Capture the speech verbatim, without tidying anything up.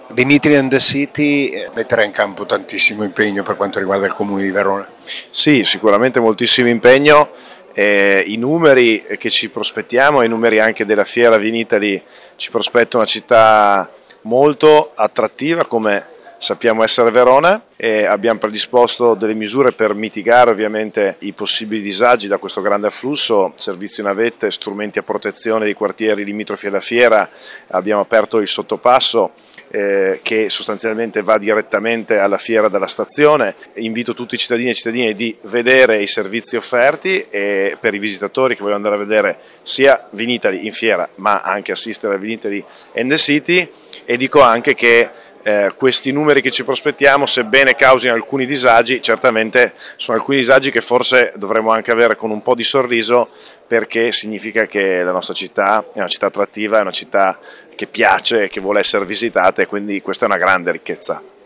Dimitri and the City eh, metterà in campo tantissimo impegno per quanto riguarda il Comune di Verona. Sì, sicuramente moltissimo impegno, eh, i numeri che ci prospettiamo, i numeri anche della Fiera Vinitali ci prospettano una città molto attrattiva come sappiamo essere Verona e abbiamo predisposto delle misure per mitigare ovviamente i possibili disagi da questo grande afflusso, servizi navette, strumenti a protezione dei quartieri limitrofi alla fiera, abbiamo aperto il sottopasso eh, che sostanzialmente va direttamente alla fiera dalla stazione. Invito tutti i cittadini e cittadine di vedere i servizi offerti e per i visitatori che vogliono andare a vedere sia Vinitali in fiera ma anche assistere a Vinitali and the City, e dico anche che Eh, questi numeri che ci prospettiamo, sebbene causino alcuni disagi, certamente sono alcuni disagi che forse dovremmo anche avere con un po' di sorriso, perché significa che la nostra città è una città attrattiva, è una città che piace, che vuole essere visitata, e quindi questa è una grande ricchezza.